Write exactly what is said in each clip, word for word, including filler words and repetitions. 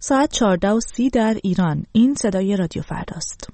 ساعت چهارده و سی در ایران. این صدای رادیو فرداست.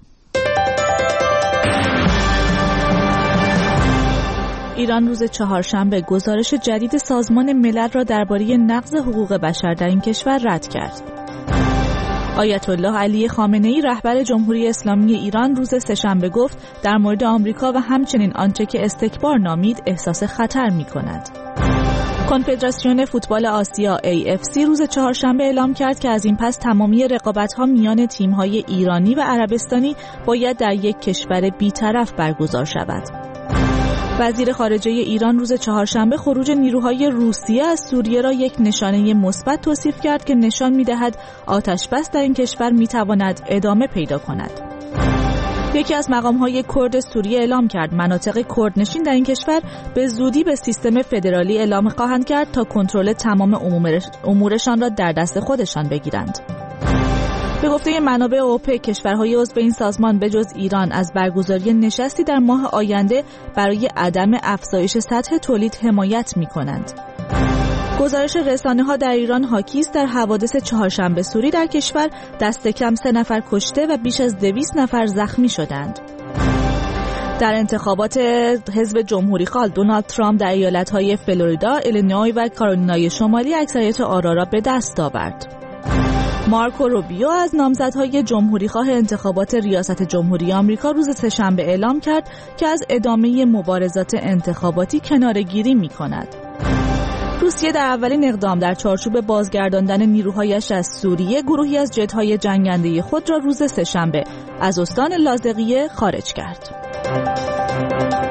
ایران روز چهارشنبه گزارش جدید سازمان ملل را درباره نقض حقوق بشر در این کشور رد کرد. آیت الله علی خامنه‌ای رهبر جمهوری اسلامی ایران روز سه‌شنبه گفت در مورد آمریکا و همچنین آنچه که استکبار نامید احساس خطر می‌کند. کنفدراسیون فوتبال آسیا ای اف سی روز چهارشنبه اعلام کرد که از این پس تمامی رقابت‌ها میان تیم‌های ایرانی و عربستانی باید در یک کشور بی‌طرف برگزار شود. وزیر خارجه ایران روز چهارشنبه خروج نیروهای روسیه از سوریه را یک نشانه مثبت توصیف کرد که نشان می‌دهد آتش‌بس در این کشور می‌تواند ادامه پیدا کند. یکی از مقام‌های کرد سوریه اعلام کرد مناطق کردنشین در این کشور به زودی به سیستم فدرالی اعلام خواهند کرد تا کنترل تمام امورشان را در دست خودشان بگیرند. به گفته منابع اوپک، کشورهای عضو این سازمان به جز ایران از برگزاری نشستی در ماه آینده برای عدم افزایش سطح تولید حمایت می‌کنند. گزارش رسانه‌ها در ایران حاکی است در حوادث چهارشنبه سوری در کشور دست کم سه نفر کشته و بیش از دویست نفر زخمی شدند. در انتخابات حزب جمهوری‌خواه دونالد ترامپ در ایالت‌های فلوریدا، ایلینوی و کارولینای شمالی اکثریت آرا را به دست آورد. مارکو روبیو از نامزدهای جمهوری‌خواه انتخابات ریاست جمهوری آمریکا روز سه‌شنبه اعلام کرد که از ادامه مبارزات انتخاباتی کناره‌گیری می‌کند. روسیه در اولین اقدام در چارچوب بازگرداندن نیروهایش از سوریه، گروهی از جت‌های جنگنده خود را روز سه‌شنبه از استان لاذقیه خارج کرد.